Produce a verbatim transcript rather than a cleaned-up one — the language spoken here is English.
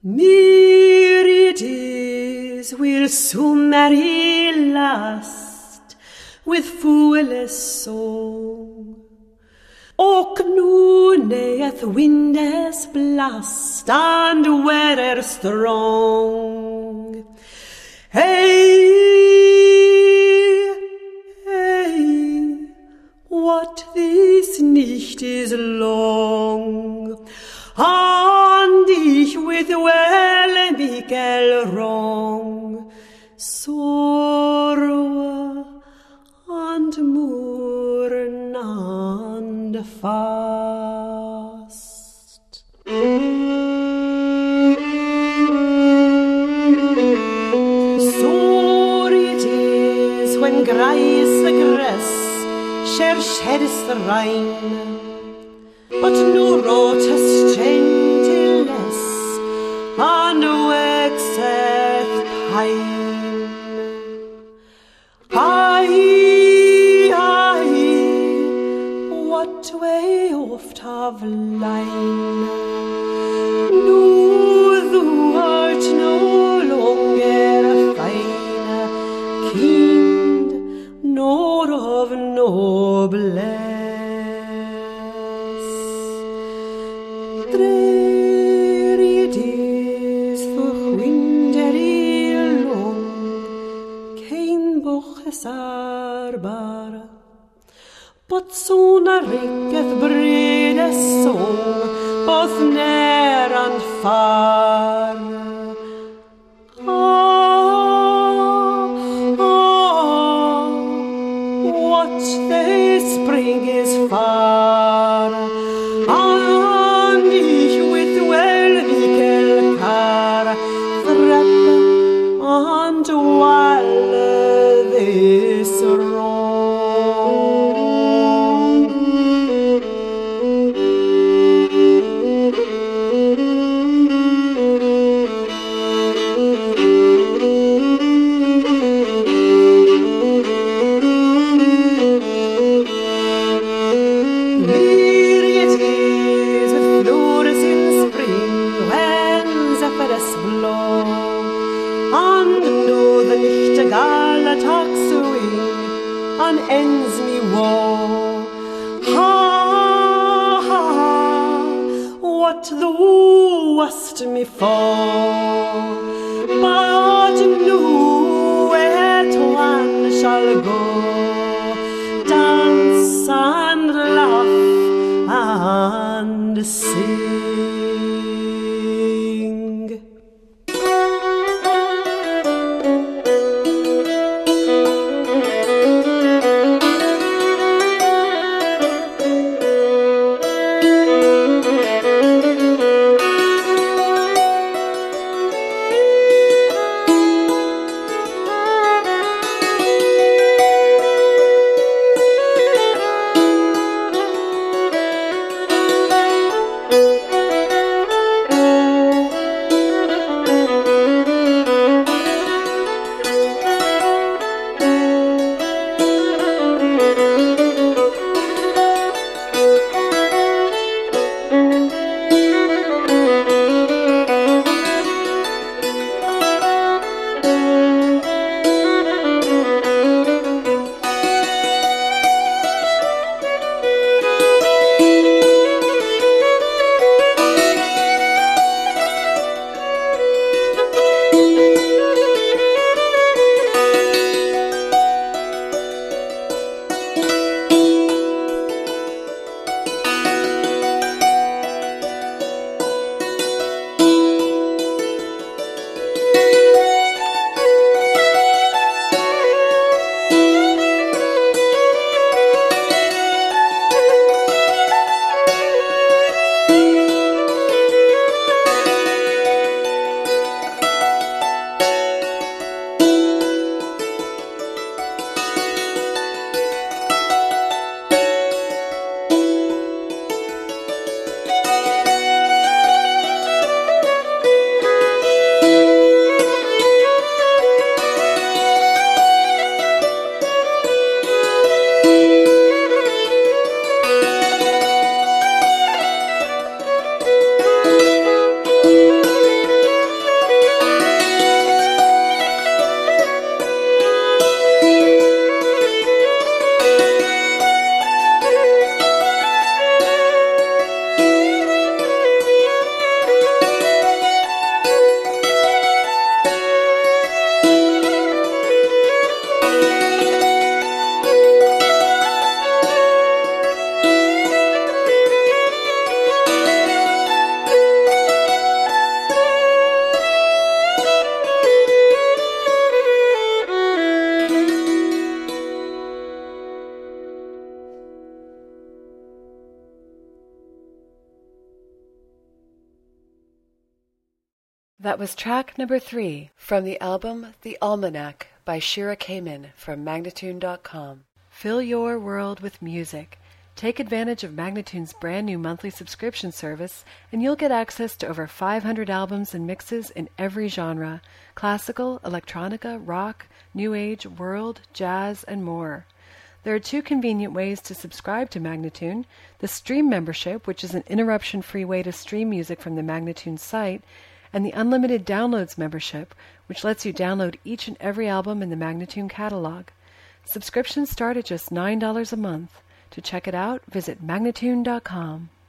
Mirides will summer last with foolish song. Och nu neath windes blast and weather strong. Hey, hey, what this nicht is long, and ich with well mickle wrong, sorrow and mourn and fast. Sore it is when grace the grass shall shed the rain, but no rotus gentiless and waxeth pine. Aye, aye, what way oft have line. No, thou art no longer fine, kind, nor of noblesse. Arbar, but soon a ricketh brede song, both near and far. Ah, ah, what they spring is far, and ich with well-wicked car, threap and while this wrong. Myriad is with flowers in spring, when zephyrs blow, and know the nicht a gala talk swing, and ends me woe. Ha, ha, what thou wast me for, but now where one shall go, dance and laugh and sing. That was track number three from the album The Almanac by Shira Kamen from Magnatune dot com. Fill your world with music. Take advantage of Magnatune's brand new monthly subscription service, and you'll get access to over five hundred albums and mixes in every genre: classical, electronica, rock, new age, world, jazz, and more. There are two convenient ways to subscribe to Magnatune: the Stream membership, which is an interruption-free way to stream music from the Magnatune site, and the Unlimited Downloads membership, which lets you download each and every album in the Magnatune catalog. Subscriptions start at just nine dollars a month. To check it out, visit Magnatune dot com.